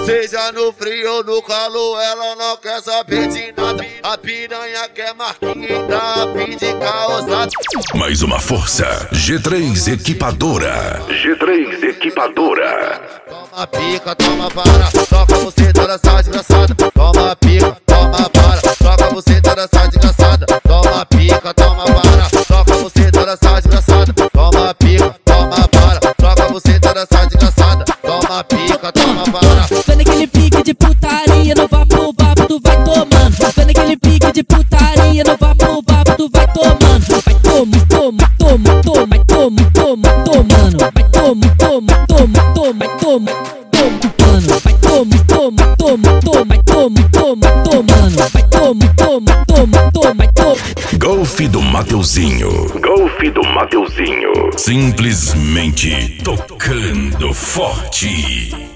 Seja no frio ou no calor, ela não quer saber de nada. A piranha quer marquinha pra fim de causar. Mais uma força, G3 Equipadora. G3 Equipadora. Toma pica, toma vara, toca você toda essa desgraçada. Toma pica, toma vara, toca você toda essa desgraçada. Toma pica, toma vara, toca você toda essa desgraçada. Toma pica, toma vara, toca você toda essa desgraçada. Toma pica, toma vara. Vendo aquele pique de putaria, no vapo, tu vai tomando. Vendo aquele pique de putaria, no vapo, tu vai tomando. Vai toma, toma, toma, toma, toma, toma, tomando. Vai toma, toma, toma, toma, toma, tomando. Vai toma, toma, toma, toma, toma, toma, tomando. Vai toma, toma, toma, toma, toma. Golfe do Mateuzinho. Golfe do Mateuzinho. Simplesmente tocando forte.